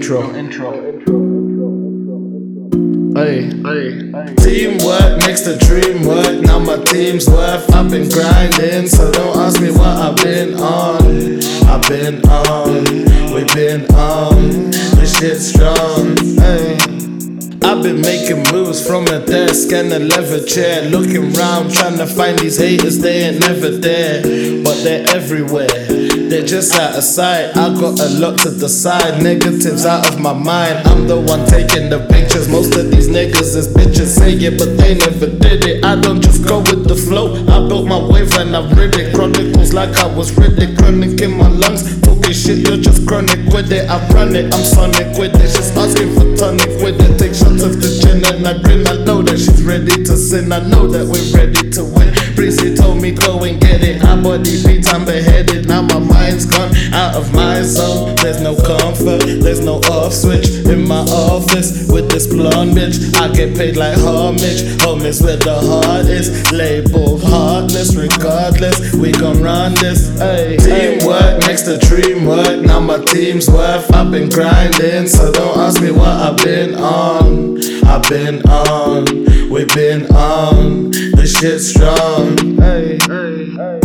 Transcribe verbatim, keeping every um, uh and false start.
intro. Hey, hey. Teamwork makes the dream work. Now my team's worth. I've been grinding, so don't ask me what I've been on. I've been on, we've been on. This shit's strong. Hey. I've been making moves from a desk and a leather chair, looking round trying to find these haters. They ain't never there, but they're everywhere. They're just out of sight. I got a lot to decide. Negatives out of my mind. I'm the one taking the pictures. Most of these niggas is bitches. Say it, but they never did it. I don't just go with the flow. I built my wave and I rid it. Chronicles like I was Riddick. Chronic in my lungs. Talking shit, you're just chronic with it. I run it, I'm sonic with it. Just asking for tonic with it. Take shots of the gin and I grin. I know that she's ready to sin. I know that we're ready to win. Breezy told me go and get it. I body beat, I'm beheaded. Now my mind's gone out of my zone. There's no comfort, there's no off switch. In my office with this blonde bitch, I get paid like homage. Home is where the heart is. Labeled heartless, regardless. We gon' run this. Ay. Teamwork makes the dream work. Now my team's worth. I've been grinding, so don't ask me what I've been on. I've been on, we've been on. This shit's strong. Hey, hey, hey.